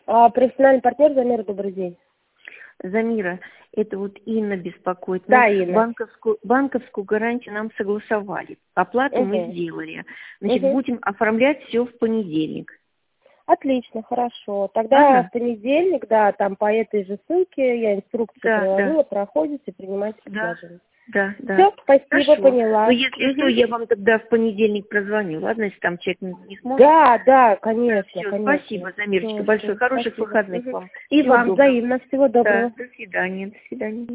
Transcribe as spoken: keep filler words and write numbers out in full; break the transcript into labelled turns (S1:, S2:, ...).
S1: А, профессиональный партнер Замира, добрый день.
S2: Замира, это вот Инна беспокоит.
S1: Да,
S2: Ну,
S1: Инна.
S2: банковскую, банковскую гарантию нам согласовали. Оплату
S1: Угу.
S2: мы сделали. Значит,
S1: Угу.
S2: будем оформлять все в понедельник.
S1: Отлично, хорошо. Тогда
S2: Ага.
S1: в понедельник, да, там по этой же ссылке я инструкцию
S2: Да,
S1: приложила,
S2: да,
S1: проходите, принимайте
S2: да,
S1: предложение.
S2: да, да.
S1: Все, спасибо,
S2: Хорошо.
S1: поняла.
S2: Ну, если что,
S1: Угу.
S2: я вам тогда в понедельник прозвоню. Ладно, если там человек не, не сможет.
S1: Да, да,
S2: Да,
S1: конечно,
S2: все,
S1: конечно.
S2: спасибо, Замирочка,
S1: Всё,
S2: большое.
S1: всё,
S2: Хороших
S1: спасибо.
S2: выходных
S1: Угу.
S2: вам.
S1: И
S2: Всего
S1: вам
S2: доброго.
S1: взаимно, всего
S2: Да,
S1: доброго.
S2: до свидания, до свидания.